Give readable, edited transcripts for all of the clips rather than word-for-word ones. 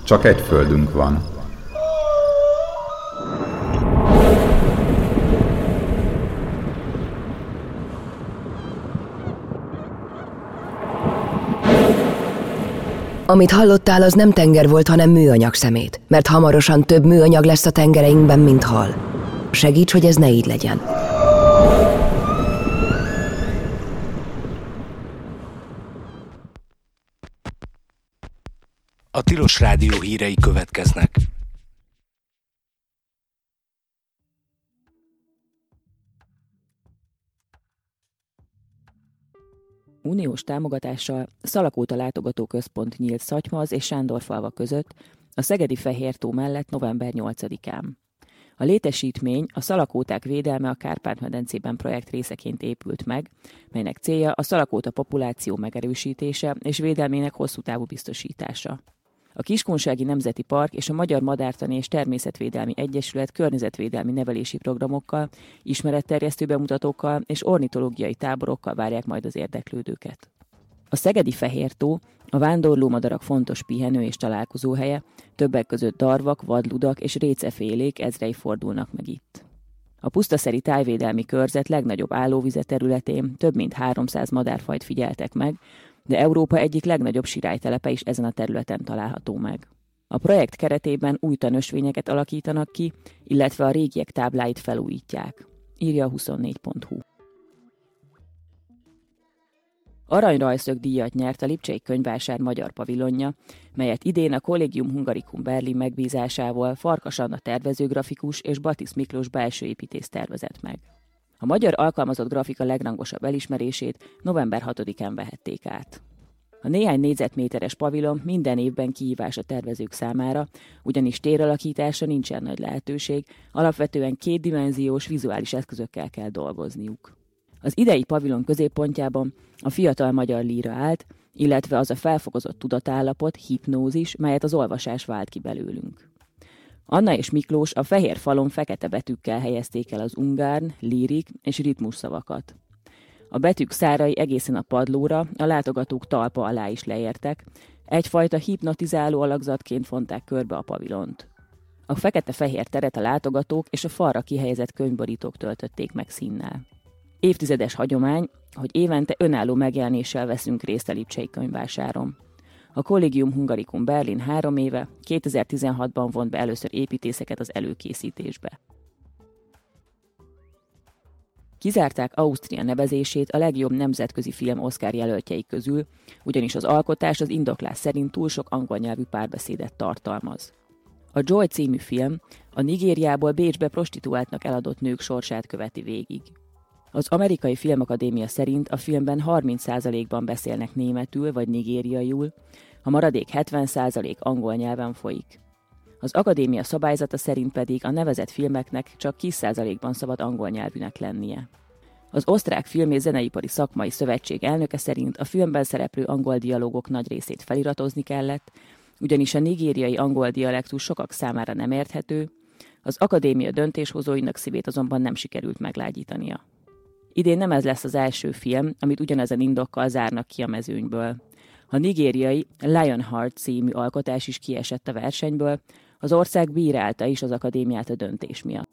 Csak egy földünk van. Amit hallottál, az nem tenger volt, hanem műanyag szemét, mert hamarosan több műanyag lesz a tengereinkben, mint hal. Segíts, hogy ez ne így legyen. A Tilos Rádió hírei következnek. Uniós támogatással Szalakóta látogatóközpont nyílt Szatymaz és Sándorfalva között a szegedi Fehértó mellett november 8-án. A létesítmény a szalakóták védelme a Kárpát-medencében projekt részeként épült meg, melynek célja a szalakóta populáció megerősítése és védelmének hosszú távú biztosítása. A Kiskunsági Nemzeti Park és a Magyar Madártani és Természetvédelmi Egyesület környezetvédelmi nevelési programokkal, ismeretterjesztő bemutatókkal és ornitológiai táborokkal várják majd az érdeklődőket. A szegedi Fehértó a vándorlómadarak fontos pihenő és találkozóhelye, többek között darvak, vadludak és récefélék ezrei fordulnak meg itt. A Pusztaszeri Tájvédelmi Körzet legnagyobb állóvize területén több mint 300 madárfajt figyeltek meg, de Európa egyik legnagyobb sirálytelepe is ezen a területen található meg. A projekt keretében új tanösvényeket alakítanak ki, illetve a régiek tábláit felújítják, írja a 24.hu. Aranyrajszög díjat nyert a Lipcsei Könyvvásár magyar pavilonja, melyet idén a Collegium Hungaricum Berlin megbízásával Farkas Anna tervezőgrafikus és Batisz Miklós belsőépítész tervezett meg. A magyar alkalmazott grafika legrangosabb elismerését november 6-án vehették át. A néhány négyzetméteres pavilon minden évben kihívás a tervezők számára, ugyanis téralakításra nincsen nagy lehetőség, alapvetően kétdimenziós vizuális eszközökkel kell dolgozniuk. Az idei pavilon középpontjában a fiatal magyar líra állt, illetve az a felfokozott tudatállapot, hipnózis, melyet az olvasás vált ki belőlünk. Anna és Miklós a fehér falon fekete betűkkel helyezték el az ungárn, lírik és ritmus szavakat. A betűk szárai egészen a padlóra, a látogatók talpa alá is leértek, egyfajta hipnotizáló alakzatként fonták körbe a pavilont. A fekete-fehér teret a látogatók és a falra kihelyezett könyvborítók töltötték meg színnel. Évtizedes hagyomány, hogy évente önálló megjelenéssel veszünk részt a Lipcsei Könyvvásáron. A Collegium Hungaricum Berlin 3 éve, 2016-ban vont be először építészeket az előkészítésbe. Kizárták Ausztria nevezését a legjobb nemzetközi film Oscar jelöltjei közül, ugyanis az alkotás az indoklás szerint túl sok angol nyelvű párbeszédet tartalmaz. A Joy című film a Nigériából Bécsbe prostituáltnak eladott nők sorsát követi végig. Az Amerikai Filmakadémia szerint a filmben 30%-ban beszélnek németül vagy nigériaiul, a maradék 70% angol nyelven folyik. Az akadémia szabályzata szerint pedig a nevezett filmeknek csak 10%-ban szabad angol nyelvűnek lennie. Az Osztrák Film- és Zeneipari Szakmai Szövetség elnöke szerint a filmben szereplő angol dialógok nagy részét feliratozni kellett, ugyanis a nigériai angol dialektus sokak számára nem érthető, az akadémia döntéshozóinak szívét azonban nem sikerült meglágyítania. Idén nem ez lesz az első film, amit ugyanezen indokkal zárnak ki a mezőnyből. A nigériai Lionheart című alkotás is kiesett a versenyből, az ország bírálta is az akadémiát a döntés miatt.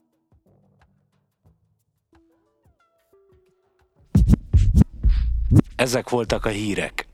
Ezek voltak a hírek.